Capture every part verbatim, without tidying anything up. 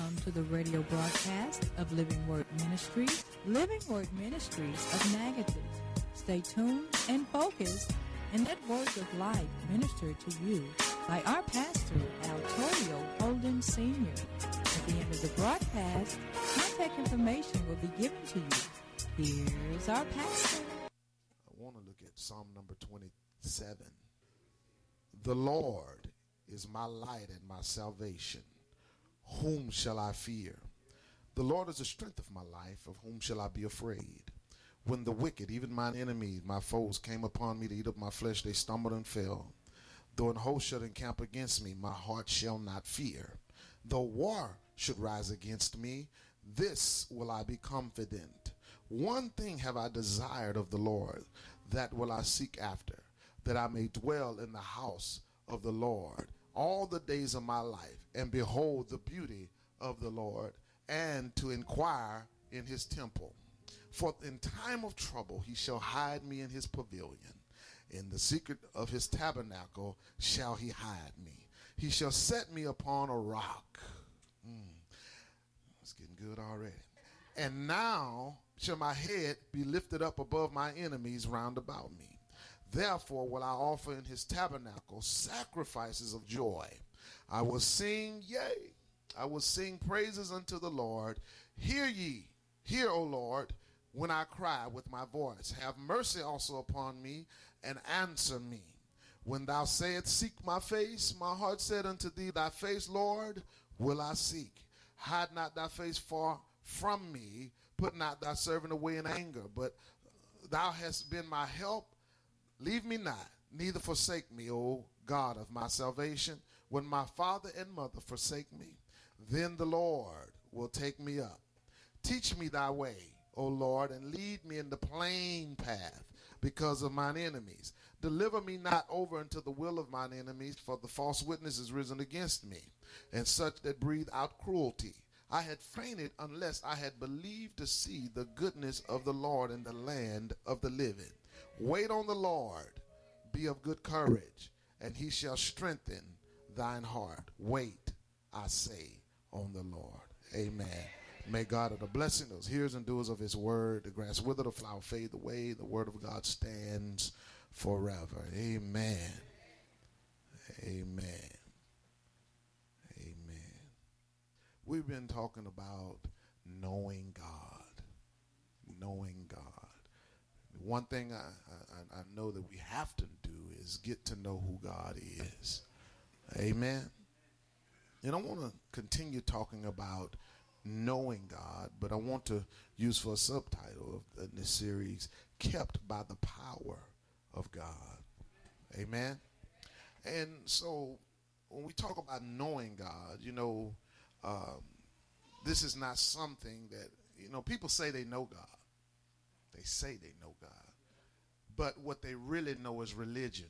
Welcome to the radio broadcast of Living Word Ministries, Living Word Ministries of Natchitoches. Stay tuned and focused, and let words of life minister to you by our pastor, Altorio Holden Senior At the end of the broadcast, contact information will be given to you. Here's our pastor. I want to look at Psalm number twenty-seven. The Lord is my light and my salvation. Whom shall I fear? The Lord is the strength of my life. Of whom shall I be afraid? When the wicked, even mine enemies, my foes, came upon me to eat up my flesh, they stumbled and fell. Though an host should encamp against me, my heart shall not fear. Though war should rise against me, this will I be confident. One thing have I desired of the Lord, that will I seek after, that I may dwell in the house of the Lord all the days of my life, and behold the beauty of the Lord, and to inquire in his temple. For in time of trouble he shall hide me in his pavilion. In the secret of his tabernacle shall he hide me. He shall set me upon a rock. Mm, it's getting good already. And now shall my head be lifted up above my enemies round about me. Therefore will I offer in his tabernacle sacrifices of joy. I will sing, yea, I will sing praises unto the Lord. Hear ye, hear, O Lord, when I cry with my voice. Have mercy also upon me, and answer me. When thou sayest, seek my face, my heart said unto thee, thy face, Lord, will I seek. Hide not thy face far from me. Put not thy servant away in anger. But thou hast been my help. Leave me not, neither forsake me, O God of my salvation. When my father and mother forsake me, then the Lord will take me up. Teach me thy way, O Lord, and lead me in the plain path because of mine enemies. Deliver me not over unto the will of mine enemies, for the false witness is risen against me, and such that breathe out cruelty. I had fainted unless I had believed to see the goodness of the Lord in the land of the living. Wait on the Lord, be of good courage, and he shall strengthen thine heart. Wait, I say, on the Lord. Amen. May God of the blessing, those hearers and doers of his word, the grass wither, the flower fade away, the word of God stands forever. Amen. Amen. Amen. We've been talking about knowing God. Knowing God. One thing I, I, I know that we have to do is get to know who God is. Amen. And I want to continue talking about knowing God, but I want to use for a subtitle of this series, Kept by the Power of God. Amen. And so when we talk about knowing God, you know, um, this is not something that, you know, people say they know God. They say they know God. But what they really know is religion.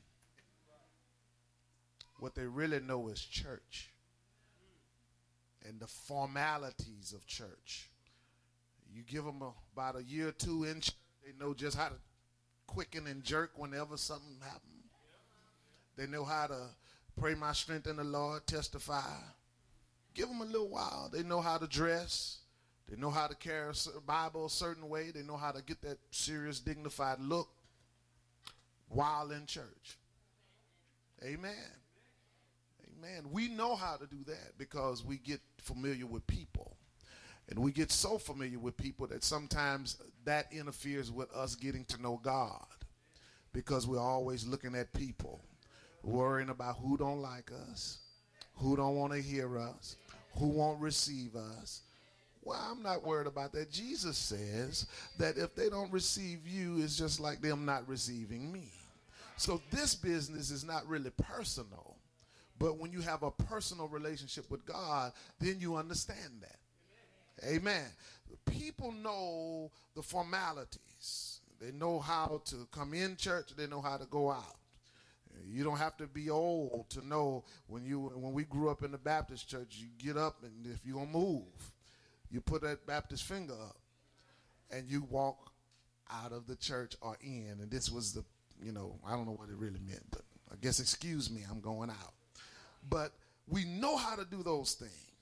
What they really know is church and the formalities of church. You give them a, about a year or two in church, they know just how to quicken and jerk whenever something happens. They know how to pray my strength in the Lord, testify. Give them a little while. They know how to dress. They know how to carry a Bible a certain way. They know how to get that serious, dignified look while in church. Amen. Amen. We know how to do that because we get familiar with people. And we get so familiar with people that sometimes that interferes with us getting to know God, because we're always looking at people, worrying about who don't like us, who don't want to hear us, who won't receive us. Well, I'm not worried about that. Jesus says that if they don't receive you, it's just like them not receiving me. So this business is not really personal. But when you have a personal relationship with God, then you understand that. Amen. People know the formalities. They know how to come in church. They know how to go out. You don't have to be old to know when you when we grew up in the Baptist church, you get up and if you're going to move, you put that Baptist finger up and you walk out of the church or in. And this was the, you know, I don't know what it really meant, but I guess excuse me, I'm going out. But we know how to do those things.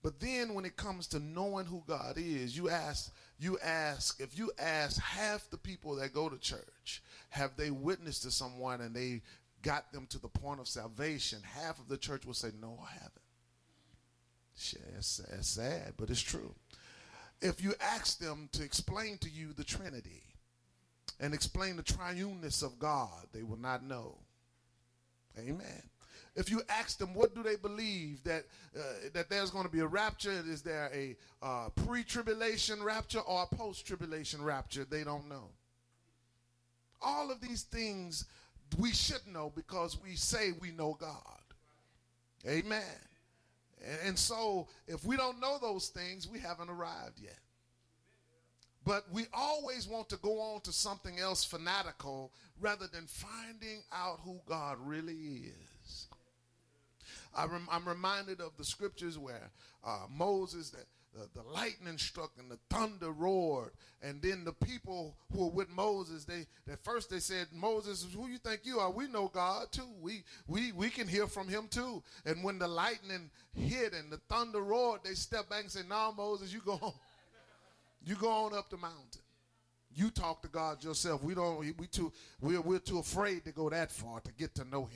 But then when it comes to knowing who God is, you ask, you ask, if you ask half the people that go to church, have they witnessed to someone and they got them to the point of salvation, half of the church will say, no, I haven't. Shit, it's, it's sad, but it's true. If you ask them to explain to you the Trinity and explain the triuneness of God, they will not know. Amen. If you ask them what do they believe, that uh, that there's going to be a rapture, is there a uh, pre-tribulation rapture or a post-tribulation rapture, they don't know. All of these things we should know because we say we know God. Amen. And, and so if we don't know those things, we haven't arrived yet. But we always want to go on to something else fanatical rather than finding out who God really is. I rem- I'm reminded of the scriptures where uh, Moses, the, the, the lightning struck and the thunder roared. And then the people who were with Moses, they at first they said, Moses, who you think you are? We know God too. We, we, we can hear from him too. And when the lightning hit and the thunder roared, they stepped back and said, no, Moses, you go on. You go on up the mountain. You talk to God yourself. We don't, we too, we're, we're too afraid to go that far to get to know him.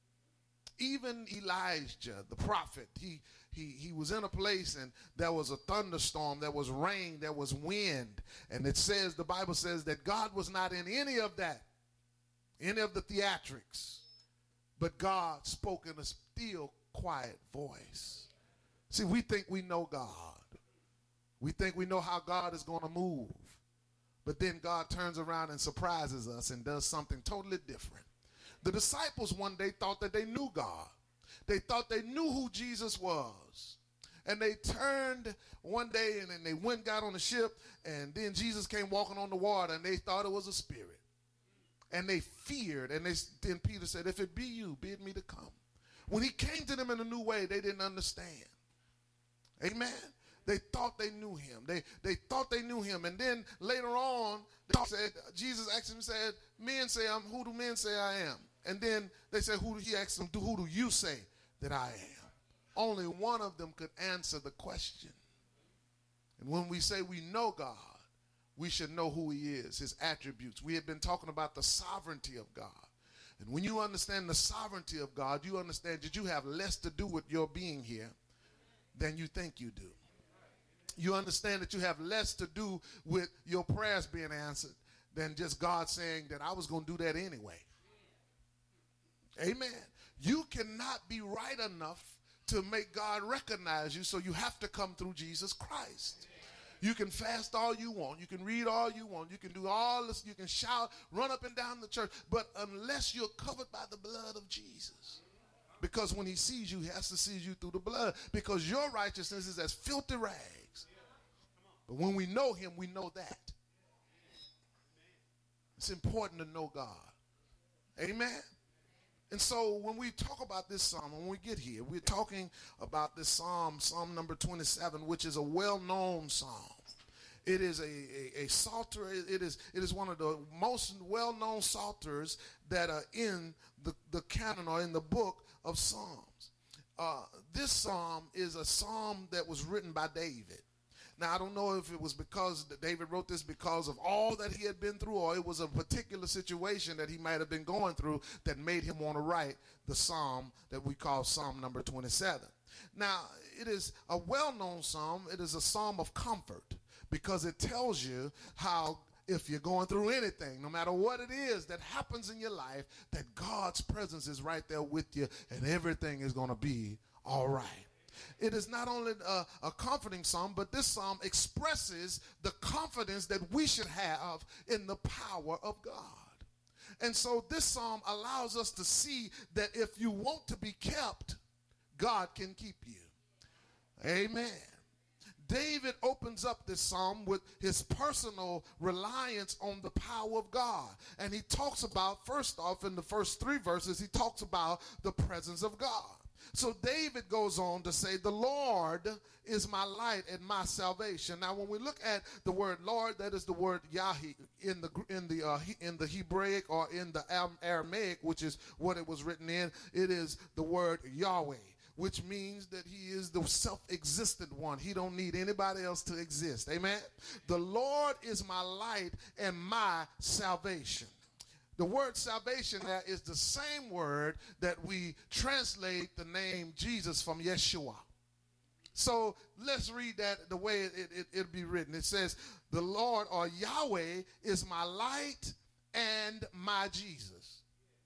Even Elijah, the prophet, he, he, he was in a place and there was a thunderstorm, there was rain, there was wind. And it says, the Bible says that God was not in any of that, any of the theatrics. But God spoke in a still, quiet voice. See, we think we know God. We think we know how God is going to move. But then God turns around and surprises us and does something totally different. The disciples one day thought that they knew God. They thought they knew who Jesus was. And they turned one day and then they went and got on the ship, and then Jesus came walking on the water and they thought it was a spirit. And they feared, and they, then Peter said, if it be you, bid me to come. When he came to them in a new way, they didn't understand. Amen. They thought they knew him. They, they thought they knew him. And then later on, they said, Jesus asked him, said, men say, I'm, who do men say I am? And then they said, who do he asked them, who do you say that I am? Only one of them could answer the question. And when we say we know God, we should know who he is, his attributes. We have been talking about the sovereignty of God. And when you understand the sovereignty of God, you understand that you have less to do with your being here than you think you do. You understand that you have less to do with your prayers being answered than just God saying that I was going to do that anyway. Amen. You cannot be right enough to make God recognize you, so you have to come through Jesus Christ. You can fast all you want. You can read all you want. You can do all this. You can shout, run up and down the church. But unless you're covered by the blood of Jesus, because when he sees you, he has to see you through the blood, because your righteousness is as filthy rags. But when we know him, we know that. It's important to know God. Amen. And so when we talk about this psalm, when we get here, we're talking about this psalm, Psalm number twenty-seven, which is a well-known psalm. It is a, a, a psalter. It is, it is one of the most well-known psalters that are in the, the canon or in the book of Psalms. Uh, this psalm is a psalm that was written by David. Now, I don't know if it was because David wrote this because of all that he had been through, or it was a particular situation that he might have been going through that made him want to write the psalm that we call Psalm number twenty-seven. Now, it is a well-known psalm. It is a psalm of comfort because it tells you how if you're going through anything, no matter what it is that happens in your life, that God's presence is right there with you and everything is going to be all right. It is not only a, a comforting psalm, but this psalm expresses the confidence that we should have in the power of God. And so this psalm allows us to see that if you want to be kept, God can keep you. Amen. David opens up this psalm with his personal reliance on the power of God. And he talks about, first off, in the first three verses, he talks about the presence of God. So David goes on to say, the Lord is my light and my salvation. Now, when we look at the word Lord, that is the word Yahi in the in the uh, in the Hebraic or in the Aramaic, which is what it was written in. It is the word Yahweh, which means that he is the self-existent one. He don't need anybody else to exist. Amen. The Lord is my light and my salvation. The word salvation there is the same word that we translate the name Jesus from Yeshua. So let's read that the way it, it, it'll be written. It says, the Lord or Yahweh is my light and my Jesus.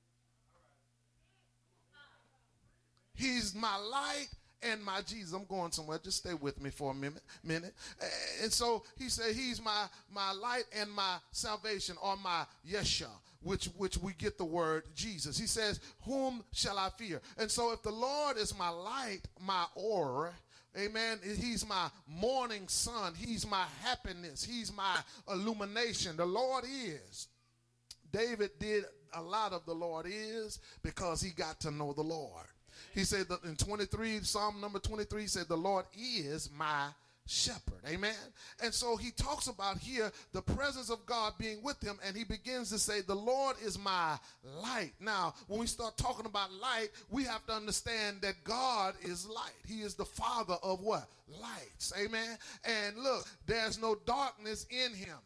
He's my light and my Jesus. I'm going somewhere. Just stay with me for a minute. minute. And so he said he's my, my light and my salvation, or my Yeshua, which, which we get the word Jesus. He says, whom shall I fear? And so if the Lord is my light, my or, amen, he's my morning sun. He's my happiness. He's my illumination. The Lord is. David did a lot of the Lord is because he got to know the Lord. He said that in twenty-three, Psalm number twenty-three, he said, the Lord is my shepherd. Amen. And so he talks about here the presence of God being with him, and he begins to say, the Lord is my light. Now, when we start talking about light, we have to understand that God is light. He is the Father of what? Lights. Amen. And look, there's no darkness in him.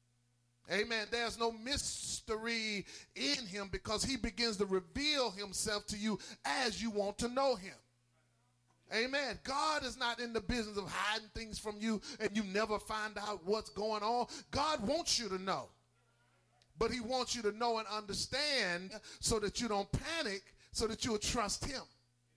Amen. There's no mystery in him because he begins to reveal himself to you as you want to know him. Amen. God is not in the business of hiding things from you and you never find out what's going on. God wants you to know. But he wants you to know and understand so that you don't panic, so that you'll trust him.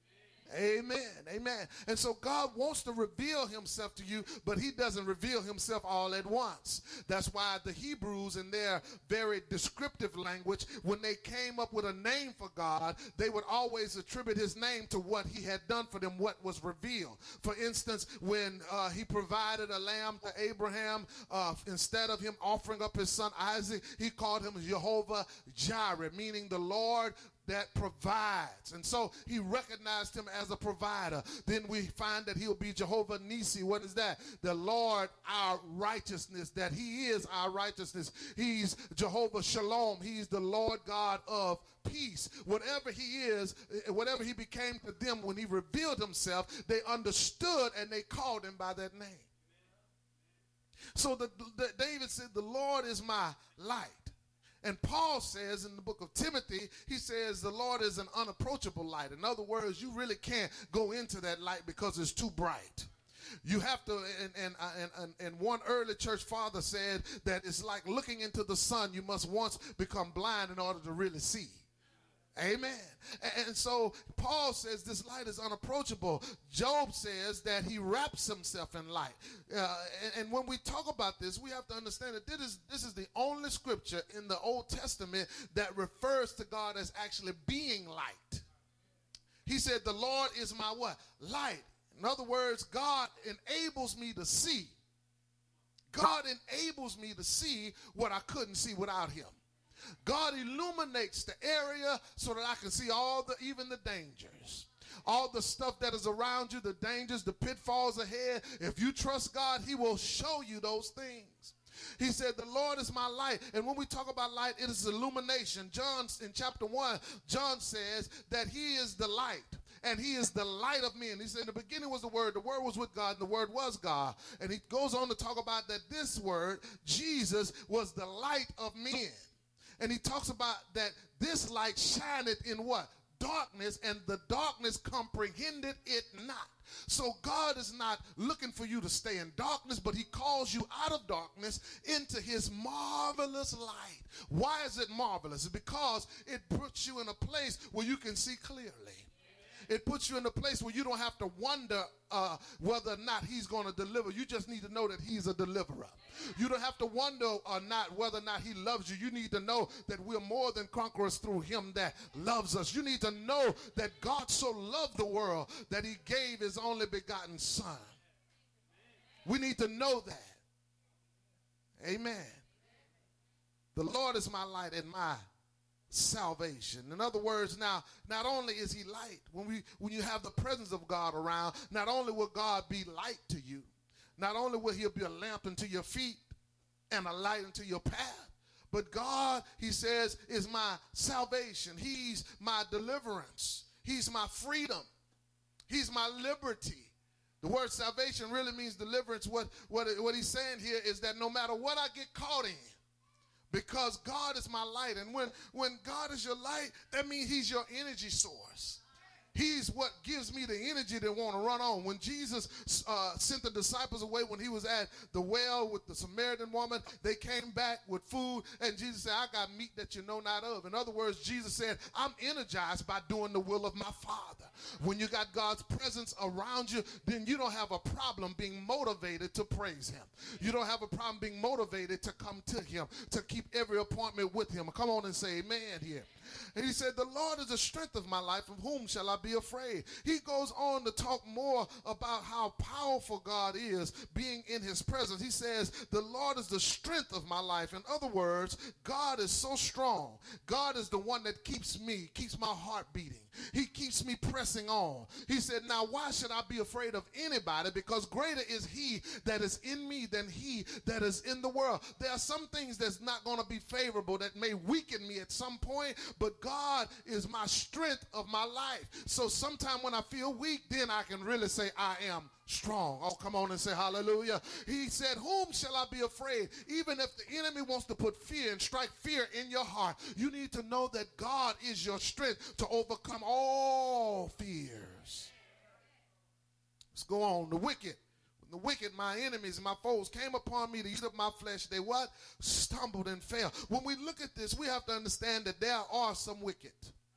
Amen. Amen. And so God wants to reveal himself to you, but he doesn't reveal himself all at once. That's why the Hebrews, in their very descriptive language, when they came up with a name for God, they would always attribute his name to what he had done for them, what was revealed. For instance, when uh, he provided a lamb to Abraham, uh, instead of him offering up his son Isaac, he called him Jehovah Jireh, meaning the Lord that provides. And so he recognized him as a provider. Then we find that he'll be Jehovah Nisi. What is that? The Lord, our righteousness, that he is our righteousness. He's Jehovah Shalom. He's the Lord God of peace. Whatever he is, whatever he became to them when he revealed himself, they understood and they called him by that name. So the, the, David said, the Lord is my light. And Paul says in the book of Timothy, he says the Lord is an unapproachable light. In other words, you really can't go into that light because it's too bright. You have to, and, and, and, and one early church father said that it's like looking into the sun. You must once become blind in order to really see. Amen. And so Paul says this light is unapproachable. Job says that he wraps himself in light. Uh, and, and when we talk about this, we have to understand that this is, this is the only scripture in the Old Testament that refers to God as actually being light. He said, the Lord is my what? Light. In other words, God enables me to see. God enables me to see what I couldn't see without him. God illuminates the area so that I can see all the, even the dangers, all the stuff that is around you, the dangers, the pitfalls ahead. If you trust God, he will show you those things. He said, the Lord is my light. And when we talk about light, it is illumination. John, in chapter one, John says that he is the light. And he is the light of men. He said, in the beginning was the Word. The Word was with God, and the Word was God. And he goes on to talk about that this Word, Jesus, was the light of men. And he talks about that this light shineth in what? Darkness, and the darkness comprehended it not. So God is not looking for you to stay in darkness, but he calls you out of darkness into his marvelous light. Why is it marvelous? It's because it puts you in a place where you can see clearly. It puts you in a place where you don't have to wonder uh, whether or not he's going to deliver. You just need to know that he's a deliverer. You don't have to wonder or not whether or not he loves you. You need to know that we're more than conquerors through him that loves us. You need to know that God so loved the world that he gave his only begotten son. We need to know that. Amen. The Lord is my light and my salvation. In other words, now, not only is he light, when we when you have the presence of God around, not only will God be light to you, not only will he be a lamp unto your feet and a light unto your path, but God, he says, is my salvation. He's my deliverance. He's my freedom. He's my liberty. The word salvation really means deliverance. What, what, what he's saying here is that no matter what I get caught in, because God is my light. And when, when God is your light, that means he's your energy source. He's what gives me the energy to want to run on. When Jesus uh, sent the disciples away, when he was at the well with the Samaritan woman, they came back with food, and Jesus said, I got meat that you know not of. In other words, Jesus said, I'm energized by doing the will of my Father. When you got God's presence around you, then you don't have a problem being motivated to praise him. You don't have a problem being motivated to come to him, to keep every appointment with him. Come on and say amen here. And he said, the Lord is the strength of my life. Of whom shall I be afraid? He goes on to talk more about how powerful God is being in his presence. He says, the Lord is the strength of my life. In other words, God is so strong. God is the one that keeps me, keeps my heart beating. He keeps me pressing on. He said, now why should I be afraid of anybody? Because greater is he that is in me than he that is in the world. There are some things that's not going to be favorable that may weaken me at some point, but God is my strength of my life. So sometime when I feel weak, then I can really say I am strong. Oh, come on and say hallelujah. He said, whom shall I be afraid? Even if the enemy wants to put fear and strike fear in your heart, you need to know that God is your strength to overcome all fears. Let's go on. The wicked. The wicked, my enemies, my foes, came upon me to eat up my flesh. They what? Stumbled and fell. When we look at this, we have to understand that there are some wicked.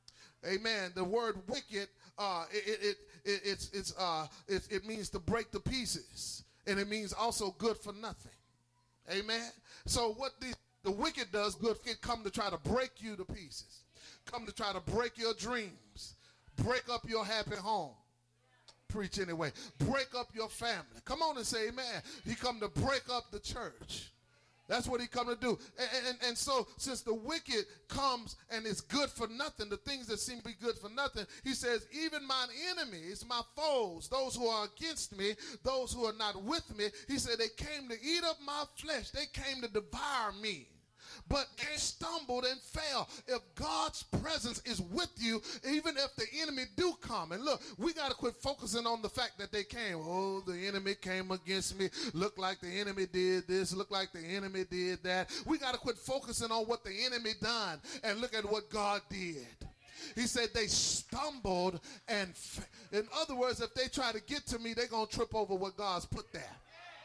Amen. The word wicked, uh, it, it, it, it's, it's, uh, it, it means to break to pieces. And it means also good for nothing. Amen. So what the, the wicked does, good, it come to try to break you to pieces. Come to try to break your dreams. Break up your happy home. Preach anyway. Break up your family. Come on and say amen. He come to break up the church. That's what he come to do. And, and, and so since the wicked comes and is good for nothing, the things that seem to be good for nothing, he says, even mine enemies, my foes, those who are against me, those who are not with me, he said they came to eat up my flesh. They came to devour me. But they stumbled and fell. If God's presence is with you, even if the enemy do come. And look, we got to quit focusing on the fact that they came. Oh, the enemy came against me. Look like the enemy did this. Look like the enemy did that. We got to quit focusing on what the enemy done and look at what God did. He said they stumbled and f- in other words, if they try to get to me, they're going to trip over what God's put there.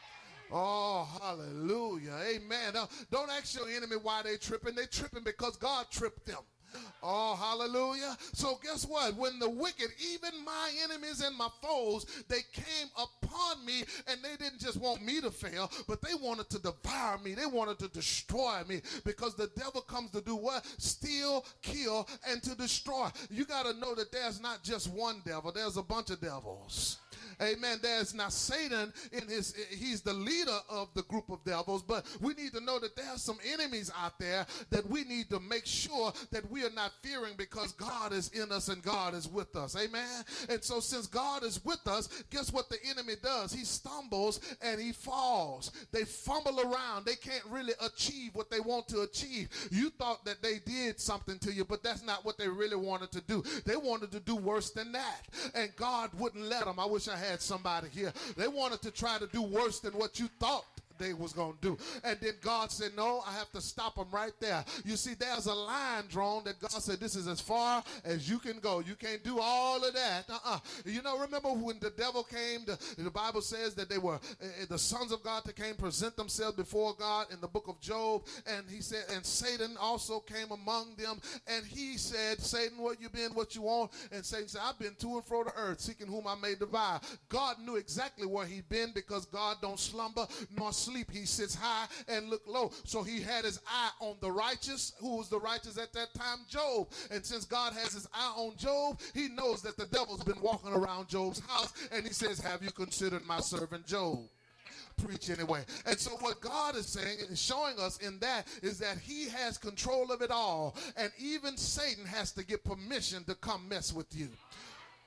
Oh, hallelujah. Amen. Now, don't ask your enemy why they tripping. They tripping because God tripped them. Oh, hallelujah. So guess what? When the wicked, even my enemies and my foes, they came upon me, and they didn't just want me to fail, but they wanted to devour me. They wanted to destroy me, because the devil comes to do what? Steal, kill, and to destroy. You got to know that there's not just one devil. There's a bunch of devils. Amen. There's not Satan in his, he's the leader of the group of devils, but we need to know that there are some enemies out there that we need to make sure that we are not fearing, because God is in us and God is with us. Amen. And so since God is with us, guess what the enemy does? He stumbles and he falls. They fumble around. They can't really achieve what they want to achieve. You thought that they did something to you, but that's not what they really wanted to do. They wanted to do worse than that. And God wouldn't let them. I wish I had had somebody here. They wanted to try to do worse than what you thought they was going to do. And then God said, no, I have to stop them right there. You see, there's a line drawn that God said, this is as far as you can go. You can't do all of that. Uh-uh. You know, remember when the devil came, to, the Bible says that they were uh, the sons of God that came present themselves before God in the book of Job. And he said, and Satan also came among them. And he said, Satan, what you been, what you want? And Satan said, I've been to and fro the earth, seeking whom I may devour. God knew exactly where he'd been, because God don't slumber nor sleep. He sits high and look low. So he had his eye on the righteous. Who was the righteous at that time? Job. And since God has his eye on Job, he knows that the devil's been walking around Job's house, and he says, have you considered my servant Job? Preach anyway. And so what God is saying and showing us in that is that he has control of it all, and even Satan has to get permission to come mess with you.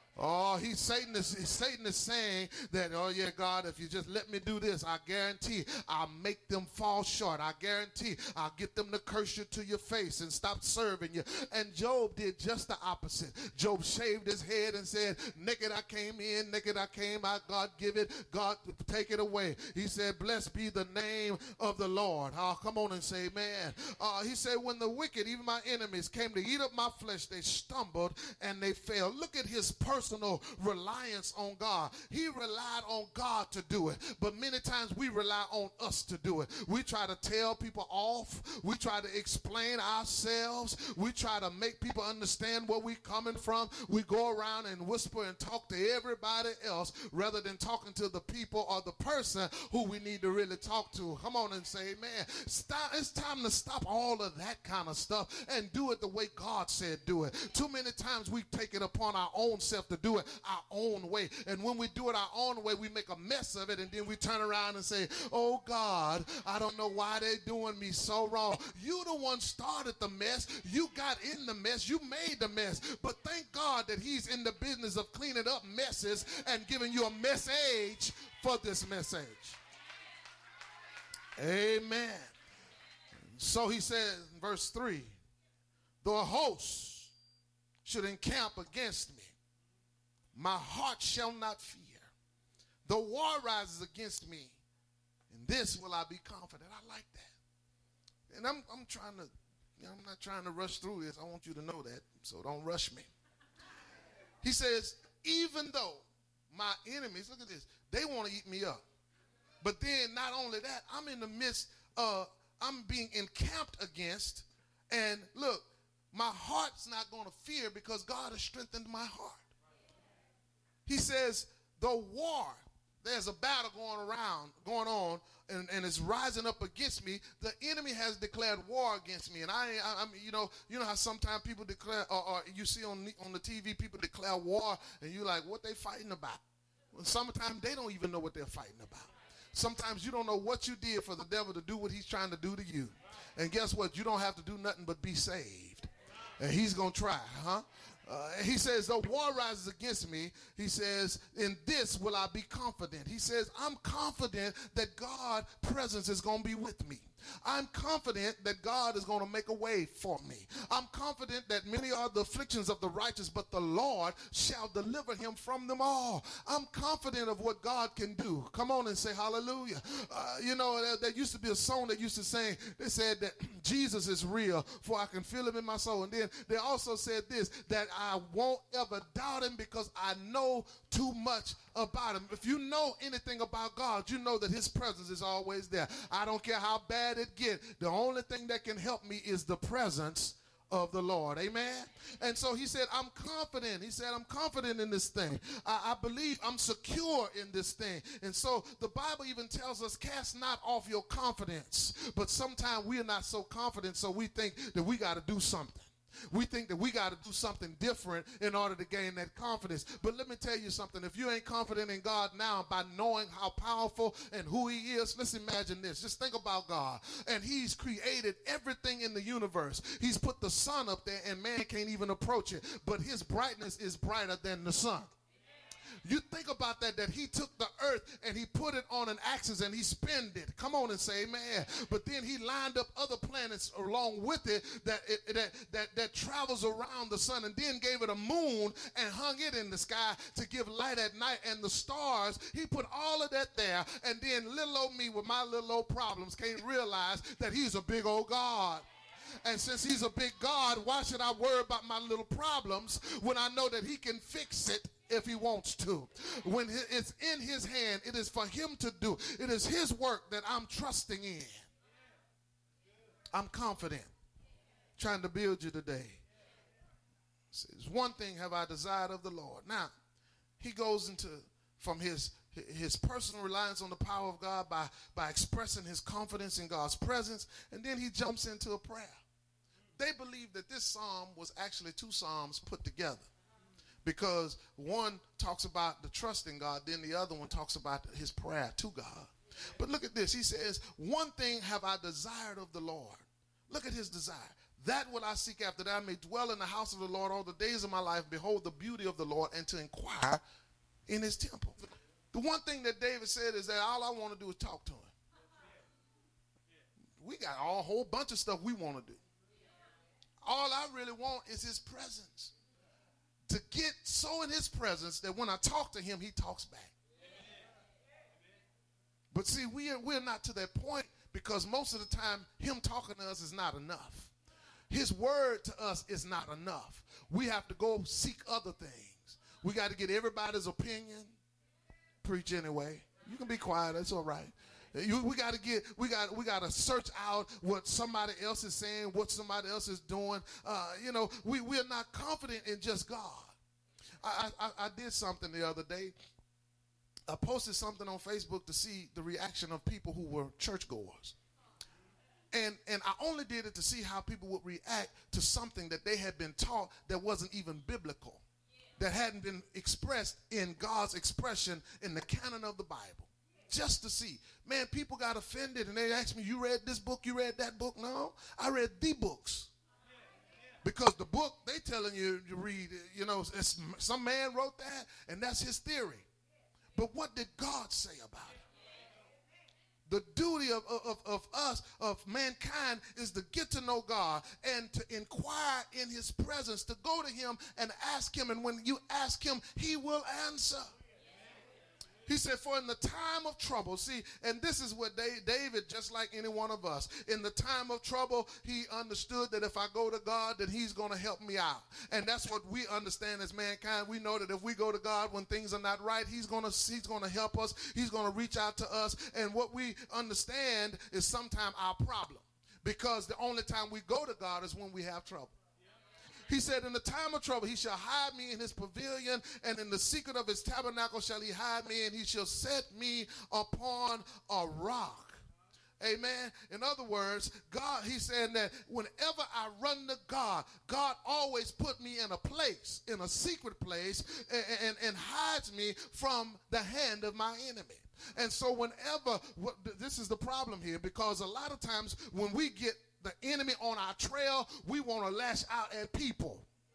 Oh, he's Satan is Satan is saying that, oh yeah, God, if you just let me do this, I guarantee I'll make them fall short. I guarantee I'll get them to curse you to your face and stop serving you. And Job did just the opposite. Job shaved his head and said, naked I came in, naked I came out. God give it, God take it away. He said, blessed be the name of the Lord. Oh, come on and say amen. Uh, he said, when the wicked, even my enemies, came to eat up my flesh, they stumbled and they fell. Look at his personal reliance on God. He relied on God to do it, but many times we rely on us to do it. We try to tell people off. We try to explain ourselves. We try to make people understand where we're coming from. We go around and whisper and talk to everybody else rather than talking to the people or the person who we need to really talk to. Come on and say amen. Stop. It's time to stop all of that kind of stuff and do it the way God said do it. Too many times we take it upon our own self to do it our own way. And when we do it our own way, we make a mess of it, and then we turn around and say, oh God, I don't know why they're doing me so wrong. You the one started the mess. You got in the mess. You made the mess. But thank God that he's in the business of cleaning up messes and giving you a message for this message. Amen. So he says in verse three, though a host should encamp against me, my heart shall not fear. The war rises against me, in this will I be confident. I like that. And I'm, I'm trying to, you know, I'm not trying to rush through this. I want you to know that, so don't rush me. He says, even though my enemies, look at this, they want to eat me up. But then not only that, I'm in the midst of, I'm being encamped against, and look, my heart's not going to fear because God has strengthened my heart. He says, the war, there's a battle going around, going on, and, and it's rising up against me. The enemy has declared war against me. And I, I, I mean, you know, you know how sometimes people declare, or, or you see on the, on the T V, people declare war, and you're like, what they fighting about? Well, sometimes they don't even know what they're fighting about. Sometimes you don't know what you did for the devil to do what he's trying to do to you. And guess what? You don't have to do nothing but be saved. And he's going to try, huh? Uh, he says, the war rises against me. He says, in this will I be confident. He says, I'm confident that God's presence is going to be with me. I'm confident that God is going to make a way for me. I'm confident that many are the afflictions of the righteous, but the Lord shall deliver him from them all. I'm confident of what God can do. Come on and say hallelujah. Uh, you know, there, there used to be a song that used to sing, they said that Jesus is real, for I can feel him in my soul. And then they also said this, that I won't ever doubt him because I know too much about him. If you know anything about God, you know that his presence is always there. I don't care how bad it get. The only thing that can help me is the presence of the Lord. Amen. And so he said, I'm confident. He said, I'm confident in this thing. I, I believe I'm secure in this thing. And so the Bible even tells us, cast not off your confidence. But sometimes we are not so confident, so we think that we got to do something. We think that we got to do something different in order to gain that confidence. But let me tell you something. If you ain't confident in God now by knowing how powerful and who he is, let's imagine this. Just think about God. And he's created everything in the universe. He's put the sun up there and man can't even approach it. But his brightness is brighter than the sun. You think about that, that he took the earth and he put it on an axis and he spinned it. Come on and say amen. But then he lined up other planets along with it that, it, that, that, that travels around the sun, and then gave it a moon and hung it in the sky to give light at night, and the stars. He put all of that there, and then little old me with my little old problems can't realize that he's a big old God. And since he's a big God, why should I worry about my little problems when I know that he can fix it if he wants to? When it's in his hand, it is for him to do. It is his work that I'm trusting in. I'm confident. Trying to build you today. Says, one thing have I desired of the Lord. Now, he goes into, from his his personal reliance on the power of God by, by expressing his confidence in God's presence, and then he jumps into a prayer. They believe that this psalm was actually two psalms put together, because one talks about the trust in God, then the other one talks about his prayer to God. But look at this. He says, one thing have I desired of the Lord. Look at his desire, That will I seek after, that I may dwell in the house of the Lord all the days of my life, behold the beauty of the Lord, and to inquire in his temple. The one thing that David said is that all I want to do is talk to him. We got a whole bunch of stuff we want to do. All I really want is his presence. To get so in his presence that when I talk to him, he talks back. But see, we are, we're not to that point, because most of the time him talking to us is not enough. His word to us is not enough. We have to go seek other things. We got to get everybody's opinion. Preach anyway. You can be quiet. That's all right. You, we got to get. We got. We got to search out what somebody else is saying, what somebody else is doing. Uh, you know, we we are not confident in just God. I, I I did something the other day. I posted something on Facebook to see the reaction of people who were churchgoers. And, and I only did it to see how people would react to something that they had been taught that wasn't even biblical, that hadn't been expressed in God's expression in the canon of the Bible. Just to see. Man, people got offended, and they asked me, you read this book, you read that book? No, I read the books. Because the book, they telling you to read, you know, it's, some man wrote that, and that's his theory. But what did God say about it? The duty of, of, of us, of mankind, is to get to know God and to inquire in his presence, to go to him and ask him. And when you ask him, he will answer. He said, for in the time of trouble, see, and this is what David, just like any one of us, in the time of trouble, he understood that if I go to God, that he's going to help me out. And that's what we understand as mankind. We know that if we go to God when things are not right, he's going to he's going to help us. He's going to reach out to us. And what we understand is sometimes our problem, because the only time we go to God is when we have trouble. He said, in the time of trouble, he shall hide me in his pavilion, and in the secret of his tabernacle shall he hide me, and he shall set me upon a rock. Amen. In other words, God, he's saying that whenever I run to God, God always put me in a place, in a secret place, and, and, and hides me from the hand of my enemy. And so whenever, what, this is the problem here, because a lot of times when we get the enemy on our trail, we want to lash out at people.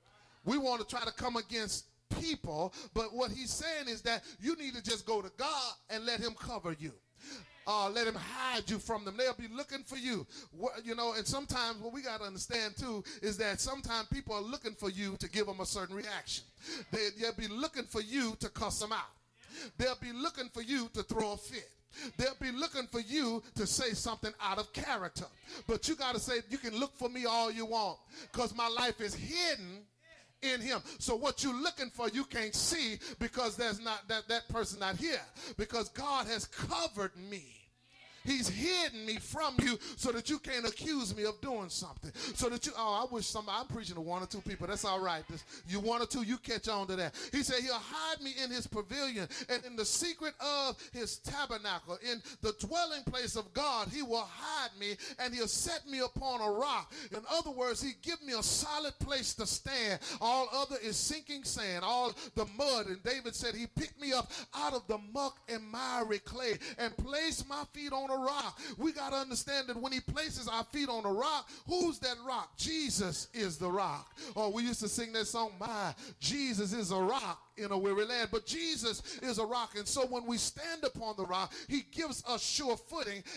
We want to try to come against people, but what he's saying is that you need to just go to God and let him cover you. Uh, let him hide you from them. They'll be looking for you. What, you know, and sometimes what we got to understand too is that sometimes people are looking for you to give them a certain reaction. They, they'll be looking for you to cuss them out. They'll be looking for you to throw a fit. They'll be looking for you to say something out of character. But you got to say, you can look for me all you want, because my life is hidden in him. So what you're looking for, you can't see, because there's not that, that person not here, because God has covered me. He's hidden me from you so that you can't accuse me of doing something. So that you, oh, I wish somebody, I'm preaching to one or two people. That's all right. This, you one or two, you catch on to that. He said he'll hide me in his pavilion, and in the secret of his tabernacle, in the dwelling place of God, he will hide me, and he'll set me upon a rock. In other words, he give me a solid place to stand. All other is sinking sand, all the mud. And David said he picked me up out of the muck and miry clay and placed my feet on a rock. We got to understand that when he places our feet on a rock, who's that rock? Jesus is the rock. Oh, we used to sing that song, my Jesus is a rock in a weary land. But Jesus is a rock. And so when we stand upon the rock, he gives us sure footing.